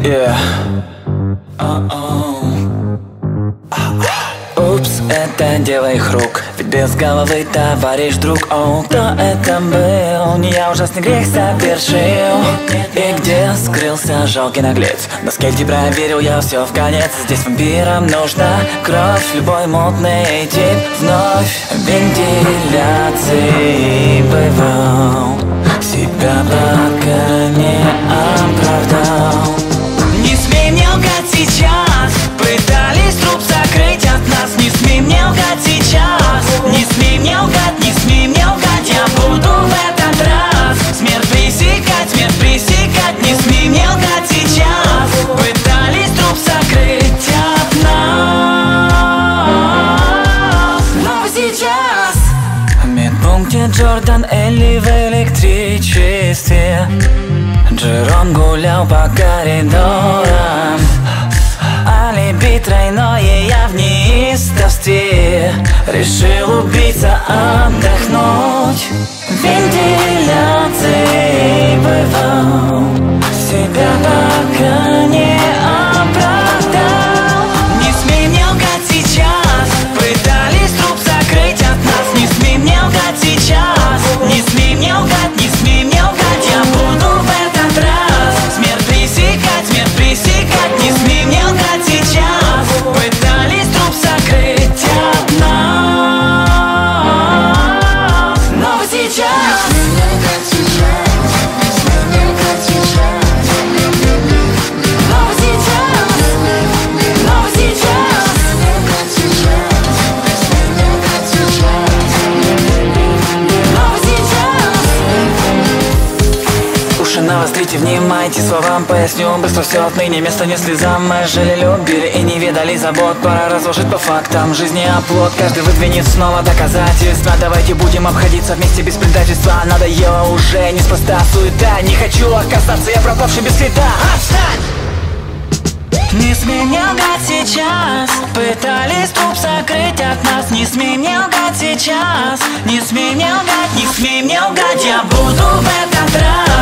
Yeah. Упс, это дело их рук, ведь без головы товарищ друг. О, кто это был? Не я ужасный грех совершил. И где скрылся жалкий наглец? На скельте проверил я все в конец. Здесь вампирам нужна кровь, любой мутный тип вновь вентиляции бывал, себя пока не оправдал. Не смей мне лгать сейчас, пытались труп закрыть от нас. Не смей мне лгать сейчас, не смей мне лгать, не смей мне лгать. Я буду в этот раз смерть пресекать, не смей мне лгать сейчас. Пытались труп закрыть от нас, но сейчас в медпункте Джордан Элли в электричестве. Джером гулял по коридорам, алиби тройное, я в неистовстве. Решил убийца отдохнуть, вентиляции бывал, себя пока не оправдал. Не смей мне лгать сейчас, пытались труп закрыть от нас. Не смей мне лгать сейчас, не смей мне лгать, не смей мне лгать. Я буду в этот раз смерть пресекать, не смей мне лгать сейчас. Пытались труп закрыть от нас, но сейчас не смей мне лгать сейчас, не смей мне лгать сейчас. Но сейчас, но сейчас не лгать сейчас, не смей мне лгать сейчас. Но сейчас уши навострите, внимайте словам, поясню быстро все отныне. Место не слезам, мы жили, любили и не видали забот. Пора разложить по фактам жизни оплот. Каждый выдвинет снова доказательства. Давайте будем обходиться вместе без предательства. Надоело уже, неспроста суета. Не хочу оказаться я пропавший без следа. Отстань! Не смей мне лгать сейчас, пытались труп закрыть от нас. Не смей мне лгать сейчас, не смей мне лгать, не смей мне лгать. Я буду в этот раз